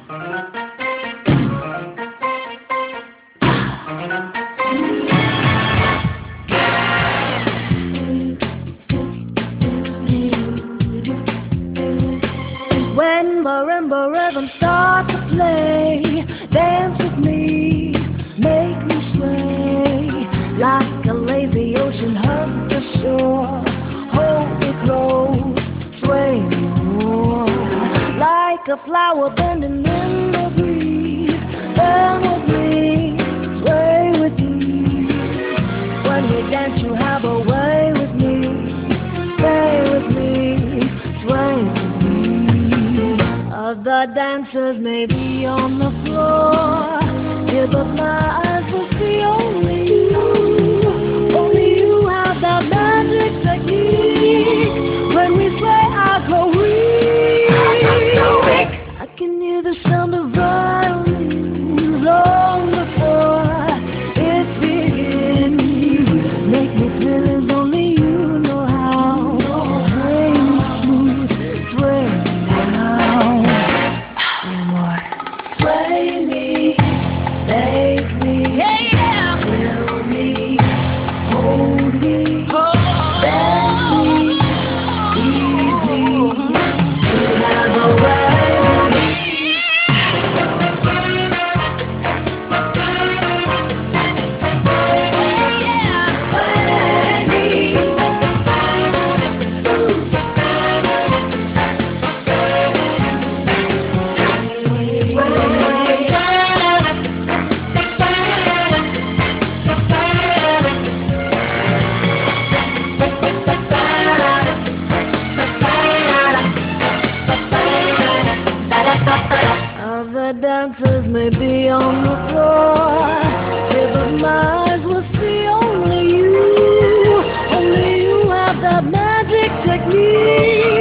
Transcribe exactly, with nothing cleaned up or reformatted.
When marimba rhythms start to play, dance with me, make me sway. Like a lazy ocean, hug the shore, hold me close, sway me more. Like a flower bending in the breeze, bend with me, sway with me. When we dance, you have a way with me, stay with me, sway with me. Other dancers may be on the floor, yeah, but my eyes will see only you. Only you have that magic technique. When we sway, I grow weak. I can hear the sound of violins long before it begins. Make me feel as only you know how. Sway me smooth, sway me now. Sway me, make me, yeah, yeah. Fill me, hold me, bend me, ease me. You have a way with me. Sway me. Other dancers may be on the floor, yeah, but my eyes will see only you. Only you have that magic technique.